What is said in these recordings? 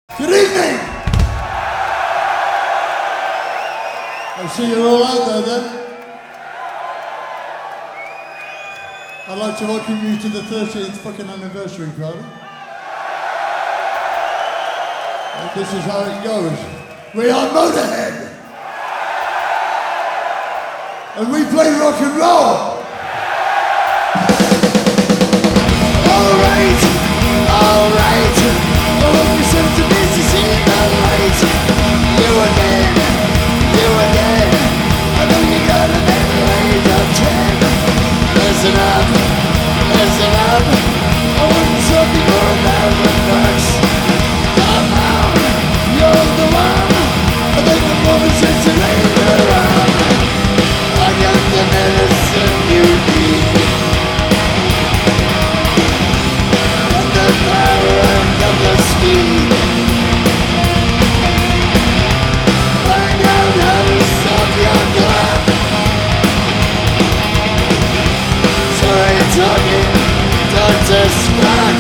Good evening! I see you're all out there then. I'd like to welcome you to the 13th fucking anniversary party. And this is how it goes. We are Motorhead! And we play rock and roll! Alright, alright. I hope you're so to miss to see the light. You again, you again. I know you got a better age of 10. Listen up, listen up. I wouldn't something for $1,000. Come on, you're the one. I think the moment since you later on. I got the medicine you need. And the power of the speed. Find out how to stop your clock. Sorry, talking, Dr. Spock.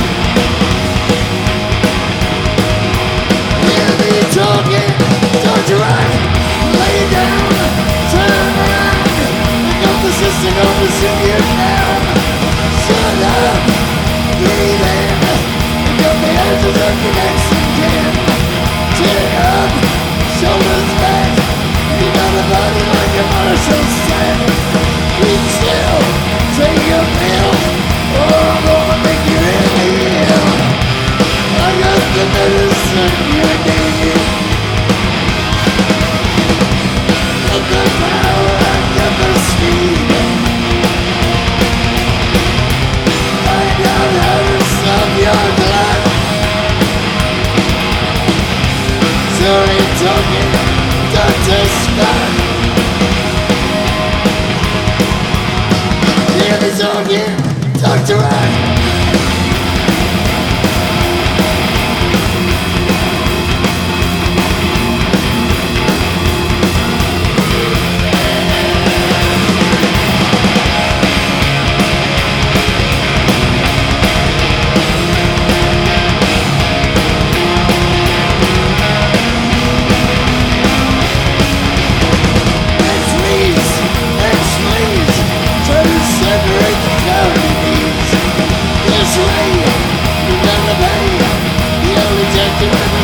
Hear me talking, Dr. Rock. Lay down, turn around. I got the system over you now. Shut up, breathe in. I got the edges of connection in. Chin up, shoulders back. You got a body like a Marshall set. Keep still, take a pill, or I'm gonna make you really ill. I got the medicine you need. Got the power, I got the speed. Find out how to stop your clock. Sorry, talking, Dr. Spock. Hear me talking, Dr. Rock. Separate the calories. This way, you're gonna pay the only detective.